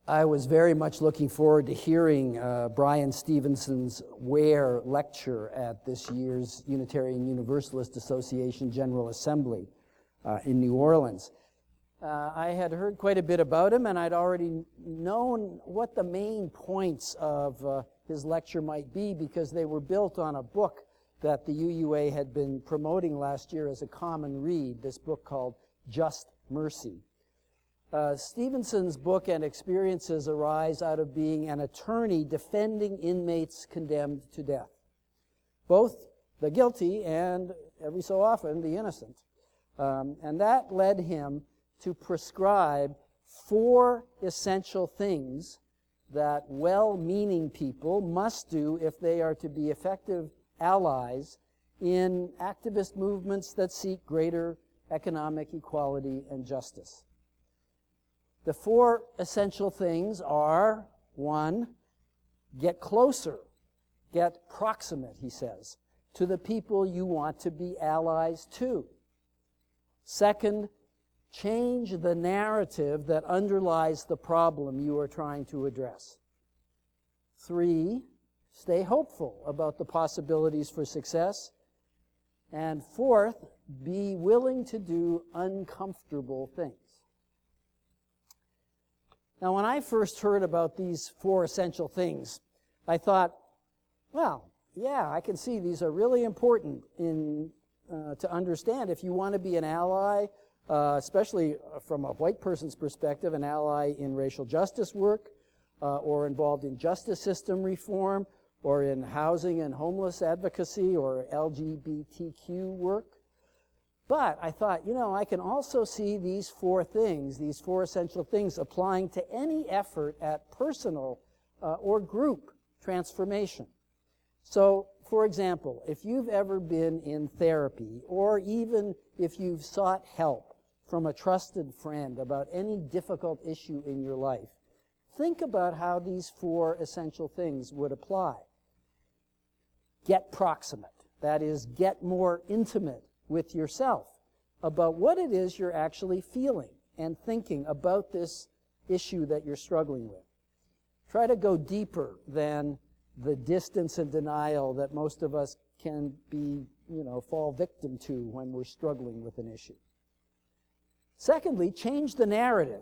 I was very much looking forward to hearing Brian Stevenson's Ware lecture at this year's Unitarian Universalist Association General Assembly in New Orleans. I had heard quite a bit about him, and I'd already known what the main points of his lecture might be because they were built on a book that the UUA had been promoting last year as a common read, this book called Just Mercy. Stevenson's book and experiences arise out of being an attorney defending inmates condemned to death, both the guilty and, every so often, the innocent. And that led him to prescribe 4 essential things that well-meaning people must do if they are to be effective allies in activist movements that seek greater economic equality and justice. The 4 essential things are, 1, get closer, get proximate, he says, to the people you want to be allies to. 2, change the narrative that underlies the problem you are trying to address. 3, stay hopeful about the possibilities for success. And 4th, be willing to do uncomfortable things. Now, when I first heard about these 4 essential things, I thought, well, yeah, I can see these are really important to understand if you want to be an ally, especially from a white person's perspective, an ally in racial justice work, or involved in justice system reform, or in housing and homeless advocacy, or LGBTQ work. But I thought, I can also see these 4 things, these 4 essential things, applying to any effort at personal or group transformation. So, for example, if you've ever been in therapy, or even if you've sought help from a trusted friend about any difficult issue in your life, think about how these 4 essential things would apply. Get proximate. That is, get more intimate with yourself about what it is you're actually feeling and thinking about this issue that you're struggling with. Try to go deeper than the distance and denial that most of us can fall victim to when we're struggling with an issue. Secondly, change the narrative.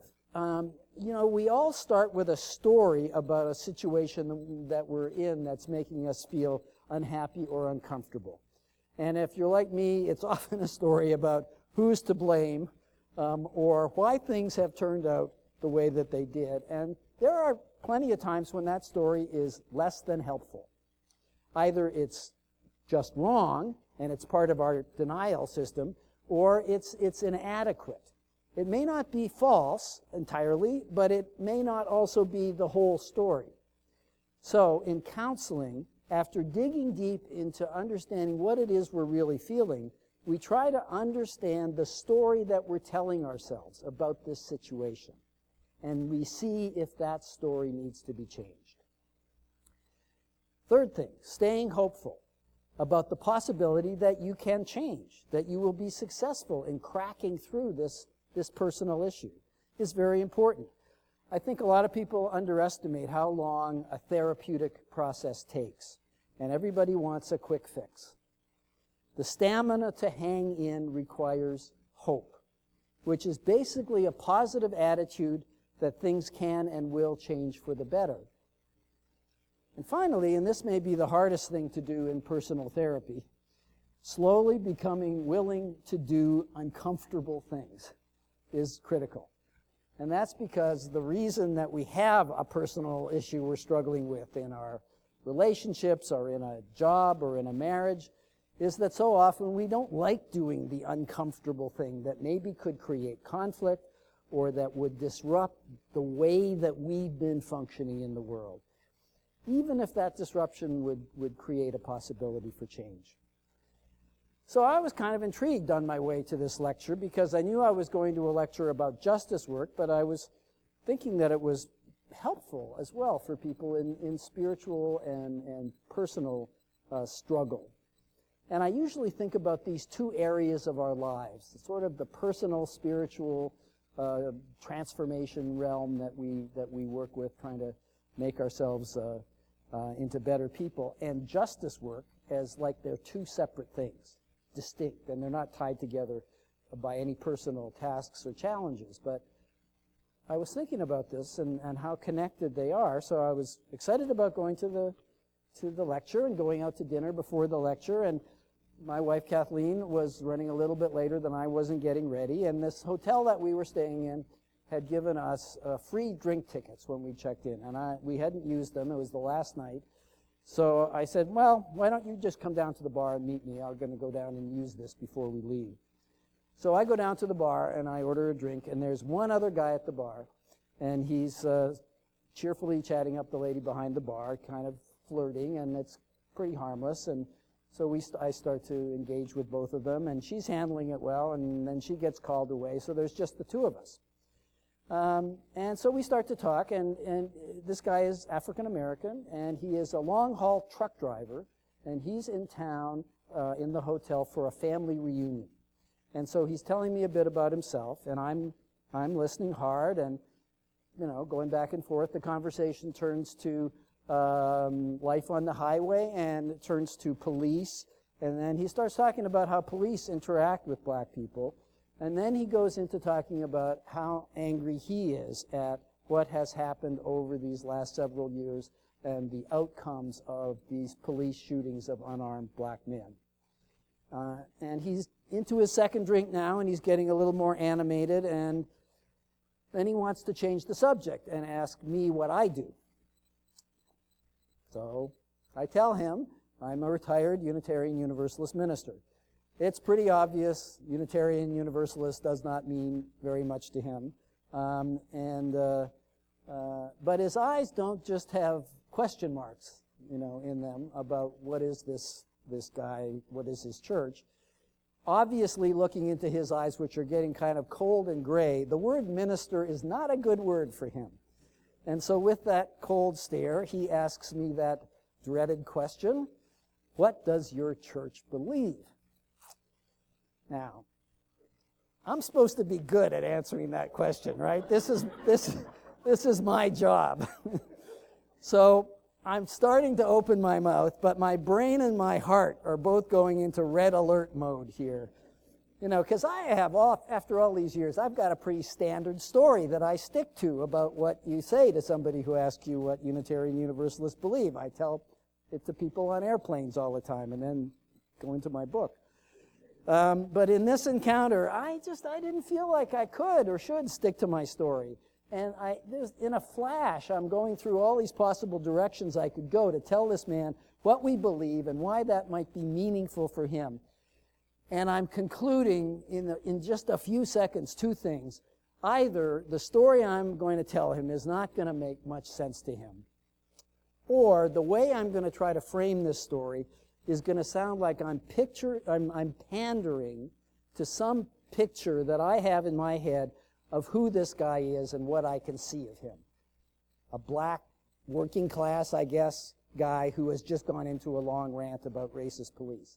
We all start with a story about a situation that we're in that's making us feel unhappy or uncomfortable. And if you're like me, it's often a story about who's to blame or why things have turned out the way that they did. And there are plenty of times when that story is less than helpful. Either it's just wrong and it's part of our denial system, or it's inadequate. It may not be false entirely, but it may not also be the whole story. So in counseling, after digging deep into understanding what it is we're really feeling, we try to understand the story that we're telling ourselves about this situation. And we see if that story needs to be changed. Third thing, staying hopeful about the possibility that you can change, that you will be successful in cracking through this personal issue is very important. I think a lot of people underestimate how long a therapeutic process takes, and everybody wants a quick fix. The stamina to hang in requires hope, which is basically a positive attitude that things can and will change for the better. And finally, and this may be the hardest thing to do in personal therapy, slowly becoming willing to do uncomfortable things is critical. And that's because the reason that we have a personal issue we're struggling with in our relationships or in a job or in a marriage is that so often we don't like doing the uncomfortable thing that maybe could create conflict or that would disrupt the way that we've been functioning in the world, even if that disruption would create a possibility for change. So I was kind of intrigued on my way to this lecture because I knew I was going to a lecture about justice work, but I was thinking that it was helpful as well for people in spiritual and personal struggle. And I usually think about these two areas of our lives, sort of the personal, spiritual transformation realm that we work with, trying to make ourselves into better people, and justice work as like they're two separate things, distinct, and they're not tied together by any personal tasks or challenges. But I was thinking about this and how connected they are, so I was excited about going to the lecture and going out to dinner before the lecture, and my wife Kathleen was running a little bit later than I wasn't getting ready, and this hotel that we were staying in had given us free drink tickets when we checked in, and we hadn't used them. It was the last night. So I said, well, why don't you just come down to the bar and meet me? I'm going to go down and use this before we leave. So I go down to the bar and I order a drink, and there's one other guy at the bar, and he's cheerfully chatting up the lady behind the bar, kind of flirting, and it's pretty harmless. And so I start to engage with both of them, and she's handling it well, and then she gets called away, so there's just the two of us. And so we start to talk, and this guy is African American, and he is a long-haul truck driver, and he's in town in the hotel for a family reunion. And so he's telling me a bit about himself, and I'm listening hard, and going back and forth. The conversation turns to life on the highway, and it turns to police, and then he starts talking about how police interact with black people. And then he goes into talking about how angry he is at what has happened over these last several years and the outcomes of these police shootings of unarmed black men. And he's into his second drink now, and he's getting a little more animated, and then he wants to change the subject and ask me what I do. So I tell him I'm a retired Unitarian Universalist minister. It's pretty obvious Unitarian Universalist does not mean very much to him. But his eyes don't just have question marks, in them about what is this guy, what is his church. Obviously, looking into his eyes, which are getting kind of cold and gray, the word minister is not a good word for him. And so with that cold stare, he asks me that dreaded question, what does your church believe? Now, I'm supposed to be good at answering that question, right? This is my job. So I'm starting to open my mouth, but my brain and my heart are both going into red alert mode here. Because after all these years, I've got a pretty standard story that I stick to about what you say to somebody who asks you what Unitarian Universalists believe. I tell it to people on airplanes all the time and then go into my book. But in this encounter, I didn't feel like I could or should stick to my story. And in a flash, I'm going through all these possible directions I could go to tell this man what we believe and why that might be meaningful for him. And I'm concluding in just a few seconds two things. Either the story I'm going to tell him is not going to make much sense to him, or the way I'm going to try to frame this story is going to sound like I'm pandering to some picture that I have in my head of who this guy is and what I can see of him. A black, working class, I guess, guy who has just gone into a long rant about racist police.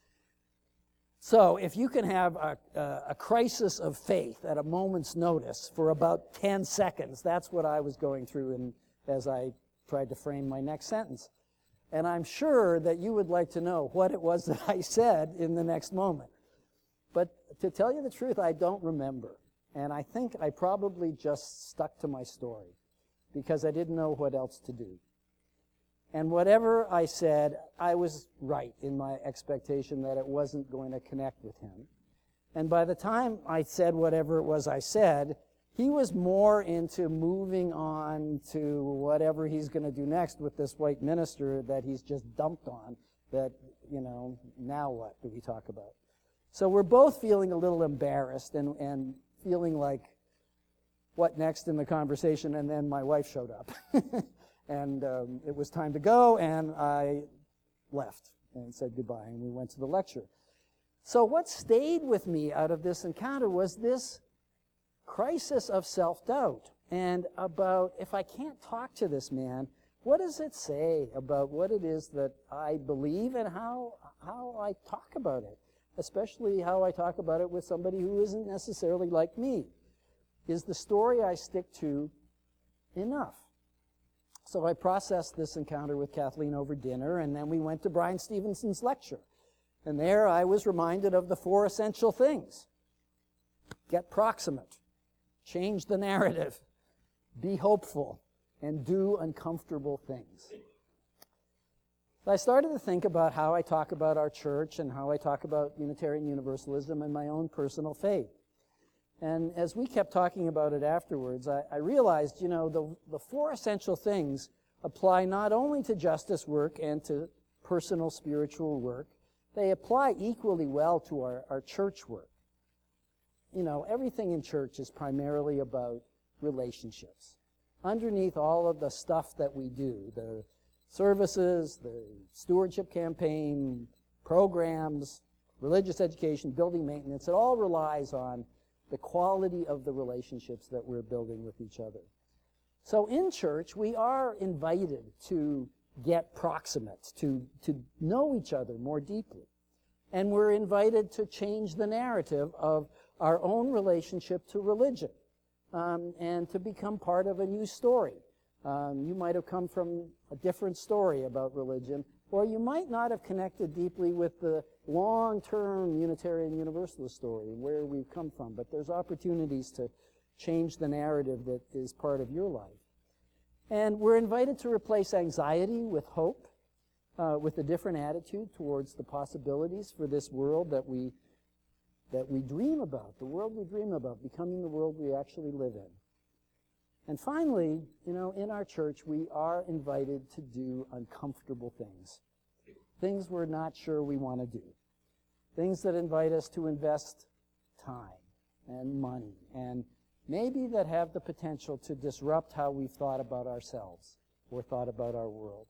So if you can have a crisis of faith at a moment's notice for about 10 seconds, that's what I was going through as I tried to frame my next sentence. And I'm sure that you would like to know what it was that I said in the next moment. But to tell you the truth, I don't remember. And I think I probably just stuck to my story because I didn't know what else to do. And whatever I said, I was right in my expectation that it wasn't going to connect with him. And by the time I said whatever it was I said, he was more into moving on to whatever he's going to do next with this white minister that he's just dumped on, that, now what do we talk about? So we're both feeling a little embarrassed and feeling like, what next in the conversation? And then my wife showed up. And it was time to go, and I left and said goodbye, and we went to the lecture. So what stayed with me out of this encounter was this crisis of self-doubt and about, if I can't talk to this man, what does it say about what it is that I believe and how I talk about it, especially how I talk about it with somebody who isn't necessarily like me. Is the story I stick to enough? So I processed this encounter with Kathleen over dinner, and then we went to Brian Stevenson's lecture. And there I was reminded of the 4 essential things. Get proximate, change the narrative, be hopeful, and do uncomfortable things. I started to think about how I talk about our church and how I talk about Unitarian Universalism and my own personal faith. And as we kept talking about it afterwards, I realized, the 4 essential things apply not only to justice work and to personal spiritual work, they apply equally well to our church work. Everything in church is primarily about relationships. Underneath all of the stuff that we do, the services, the stewardship campaign, programs, religious education, building maintenance, it all relies on the quality of the relationships that we're building with each other. So in church, we are invited to get proximate, to know each other more deeply. And we're invited to change the narrative of our own relationship to religion, and to become part of a new story. You might have come from a different story about religion, or you might not have connected deeply with the long-term Unitarian Universalist story, where we've come from. But there's opportunities to change the narrative that is part of your life. And we're invited to replace anxiety with hope, with a different attitude towards the possibilities for this world that we dream about, the world we dream about, becoming the world we actually live in. And finally, in our church, we are invited to do uncomfortable things. Things we're not sure we want to do. Things that invite us to invest time and money, and maybe that have the potential to disrupt how we've thought about ourselves or thought about our world.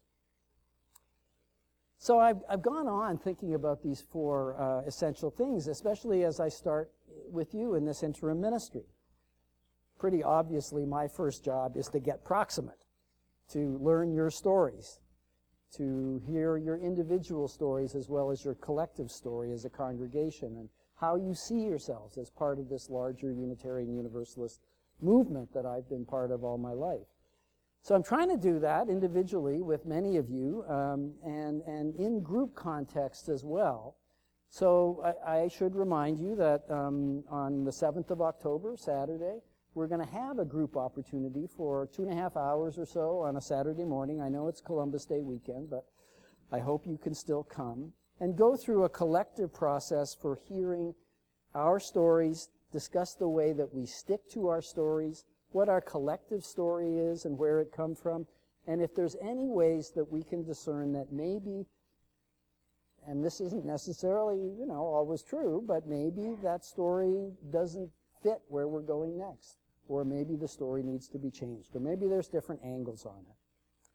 So I've gone on thinking about these 4 essential things, especially as I start with you in this interim ministry. Pretty obviously, my first job is to get proximate, to learn your stories, to hear your individual stories as well as your collective story as a congregation, and how you see yourselves as part of this larger Unitarian Universalist movement that I've been part of all my life. So I'm trying to do that individually with many of you, and in group context as well. So I should remind you that on the 7th of October, Saturday, we're going to have a group opportunity for 2.5 hours or so on a Saturday morning. I know it's Columbus Day weekend, but I hope you can still come and go through a collective process for hearing our stories, discuss the way that we stick to our stories, what our collective story is and where it comes from, and if there's any ways that we can discern that maybe, and this isn't necessarily, always true, but maybe that story doesn't fit where we're going next. Or maybe the story needs to be changed, or maybe there's different angles on it.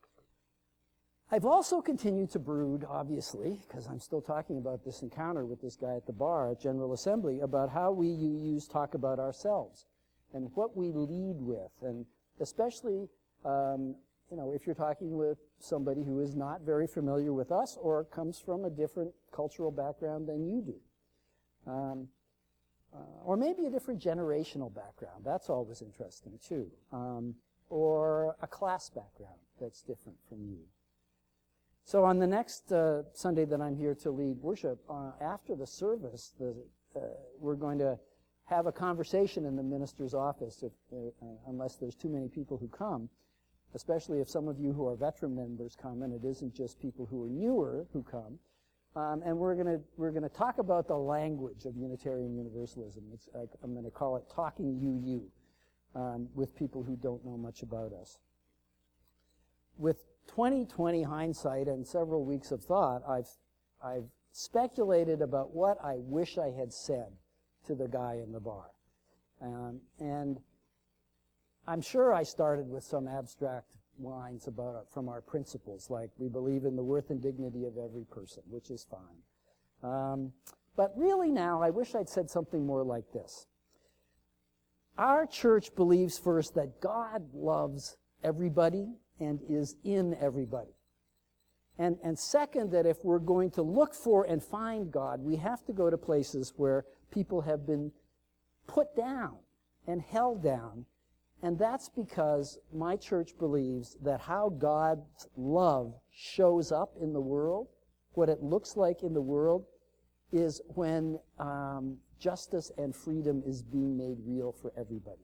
I've also continued to brood, obviously, because I'm still talking about this encounter with this guy at the bar at General Assembly, about how we talk about ourselves and what we lead with, and especially, if you're talking with somebody who is not very familiar with us or comes from a different cultural background than you do. Or maybe a different generational background. That's always interesting, too. Or a class background that's different from you. So on the next Sunday that I'm here to lead worship, after the service, we're going to have a conversation in the minister's office, unless there's too many people who come, especially if some of you who are veteran members come, and it isn't just people who are newer who come. And we're going to talk about the language of Unitarian Universalism. I'm going to call it Talking UU, with people who don't know much about us. With 20/20 hindsight and several weeks of thought, I've speculated about what I wish I had said to the guy in the bar. And I'm sure I started with some abstract lines from our principles, like we believe in the worth and dignity of every person, which is fine. But really now, I wish I'd said something more like this. Our church believes first that God loves everybody and is in everybody. And second, that if we're going to look for and find God, we have to go to places where people have been put down and held down. And that's because my church believes that how God's love shows up in the world, what it looks like in the world, is when justice and freedom is being made real for everybody.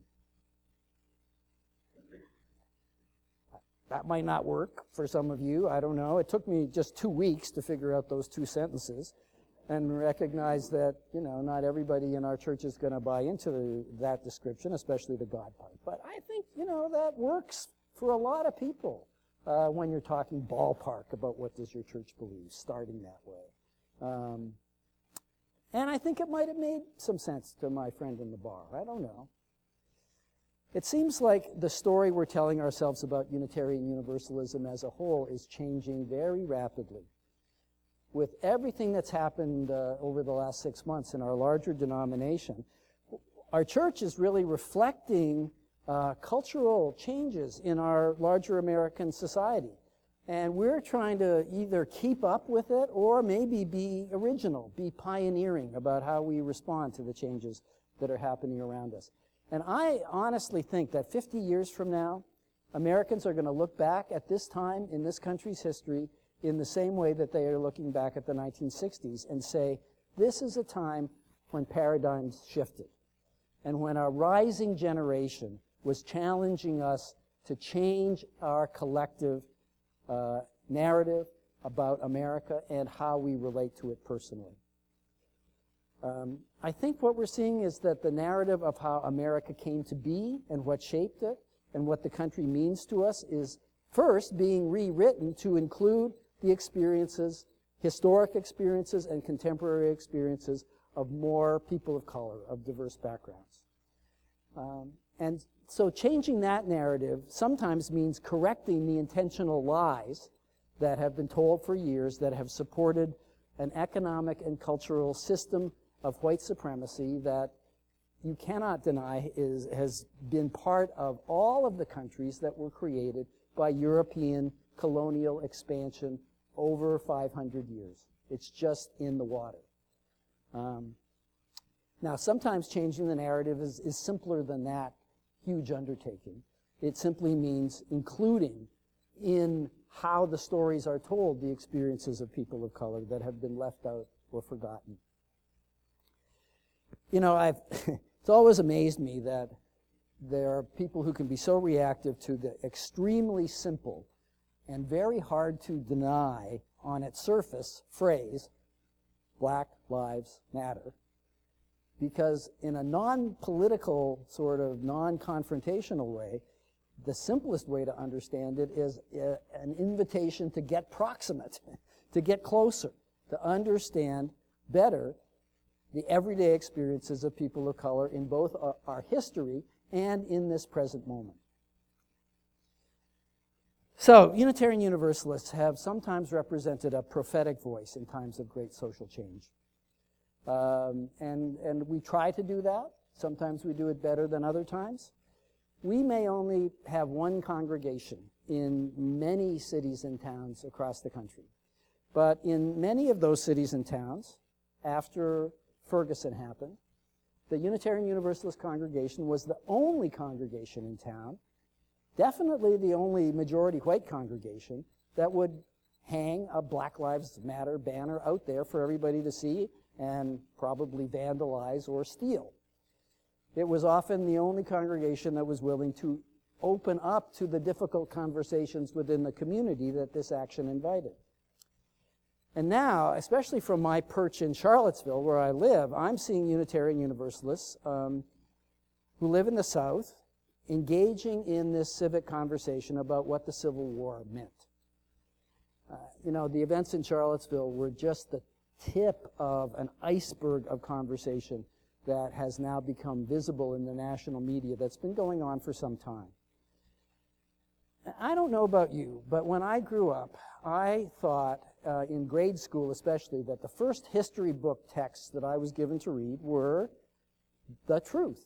That might not work for some of you. I don't know. It took me just 2 weeks to figure out those 2 sentences and recognize that, not everybody in our church is going to buy into that description, especially the God part. But I think, that works for a lot of people when you're talking ballpark about what does your church believe, starting that way. And I think it might have made some sense to my friend in the bar. I don't know. It seems like the story we're telling ourselves about Unitarian Universalism as a whole is changing very rapidly. With everything that's happened over the last 6 months in our larger denomination, our church is really reflecting cultural changes in our larger American society. And we're trying to either keep up with it or maybe be original, be pioneering about how we respond to the changes that are happening around us. And I honestly think that 50 years from now, Americans are going to look back at this time in this country's history in the same way that they are looking back at the 1960s and say, this is a time when paradigms shifted and when a rising generation was challenging us to change our collective narrative about America and how we relate to it personally. I think what we're seeing is that the narrative of how America came to be and what shaped it and what the country means to us is first being rewritten to include the experiences, historic experiences and contemporary experiences of more people of color, of diverse backgrounds. And so changing that narrative sometimes means correcting the intentional lies that have been told for years that have supported an economic and cultural system of white supremacy that you cannot deny has been part of all of the countries that were created by European colonial expansion over 500 years. It's just in the water. Now, sometimes changing the narrative is simpler than that huge undertaking. It simply means including in how the stories are told the experiences of people of color that have been left out or forgotten. It's always amazed me that there are people who can be so reactive to the extremely simple and very hard to deny on its surface phrase, Black Lives Matter, because in a non-political, sort of non-confrontational way, the simplest way to understand it is an invitation to get proximate, to get closer, to understand better the everyday experiences of people of color in both our history and in this present moment. So, Unitarian Universalists have sometimes represented a prophetic voice in times of great social change. And we try to do that. Sometimes we do it better than other times. We may only have one congregation in many cities and towns across the country. But in many of those cities and towns, after Ferguson happened, the Unitarian Universalist congregation was the only congregation in town, definitely the only majority white congregation, that would hang a Black Lives Matter banner out there for everybody to see and probably vandalize or steal. It was often the only congregation that was willing to open up to the difficult conversations within the community that this action invited. And now, especially from my perch in Charlottesville, where I live, I'm seeing Unitarian Universalists who live in the South engaging in this civic conversation about what the Civil War meant. The events in Charlottesville were just the tip of an iceberg of conversation that has now become visible in the national media that's been going on for some time. I don't know about you, but when I grew up, I thought, in grade school especially, that the first history book texts that I was given to read were the truth.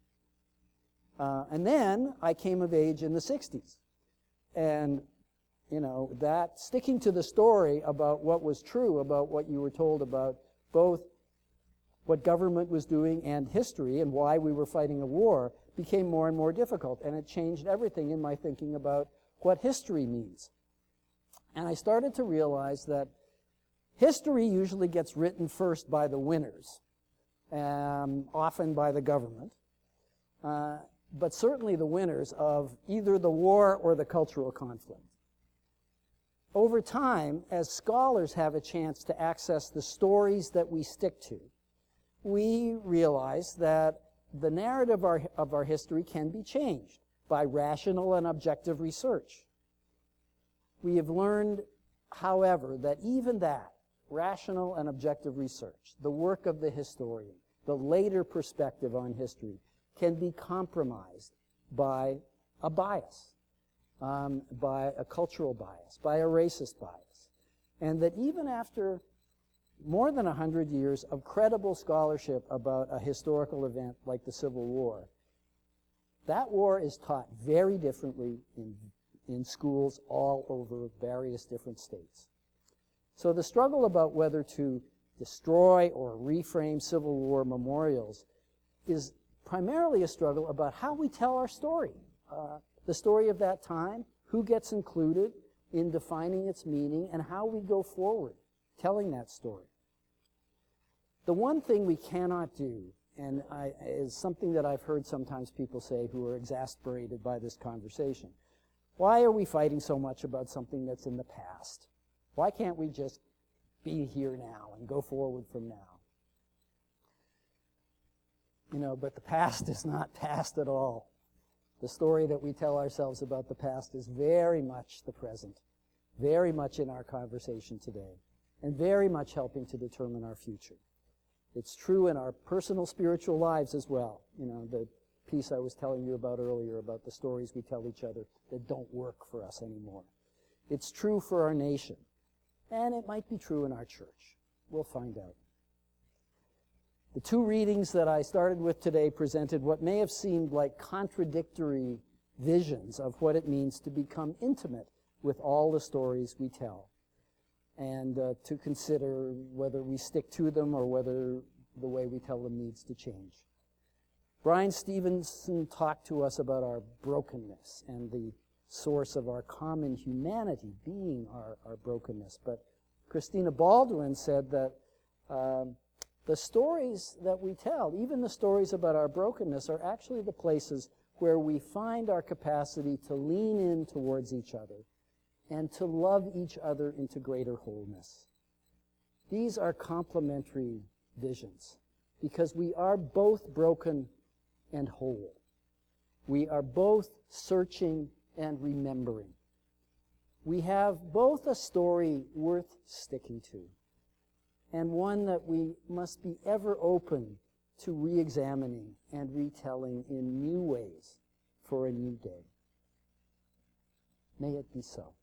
And then I came of age in the 60s. And, that sticking to the story about what was true, about what you were told about both what government was doing and history and why we were fighting a war, became more and more difficult, and it changed everything in my thinking about what history means. And I started to realize that history usually gets written first by the winners, often by the government, but certainly the winners of either the war or the cultural conflict. Over time, as scholars have a chance to access the stories that we stick to, we realize that the narrative of our history can be changed by rational and objective research. We have learned, however, that even that, rational and objective research, the work of the historian, the later perspective on history, can be compromised by a bias, by a cultural bias, by a racist bias. And that even after more than 100 years of credible scholarship about a historical event like the Civil War, that war is taught very differently in schools all over various different states. So the struggle about whether to destroy or reframe Civil War memorials is primarily a struggle about how we tell our story. The story of that time, who gets included in defining its meaning, and how we go forward telling that story. The one thing we cannot do, and is something that I've heard sometimes people say who are exasperated by this conversation. Why are we fighting so much about something that's in the past? Why can't we just be here now and go forward from now? But the past is not past at all. The story that we tell ourselves about the past is very much the present, very much in our conversation today, and very much helping to determine our future. It's true in our personal spiritual lives as well. The piece I was telling you about earlier about the stories we tell each other that don't work for us anymore. It's true for our nation, and it might be true in our church. We'll find out. The two readings that I started with today presented what may have seemed like contradictory visions of what it means to become intimate with all the stories we tell, and to consider whether we stick to them or whether the way we tell them needs to change. Brian Stevenson talked to us about our brokenness and the source of our common humanity being our brokenness. But Christina Baldwin said that the stories that we tell, even the stories about our brokenness, are actually the places where we find our capacity to lean in towards each other and to love each other into greater wholeness. These are complementary visions because we are both broken and whole. We are both searching and remembering. We have both a story worth sticking to and one that we must be ever open to re-examining and retelling in new ways for a new day. May it be so.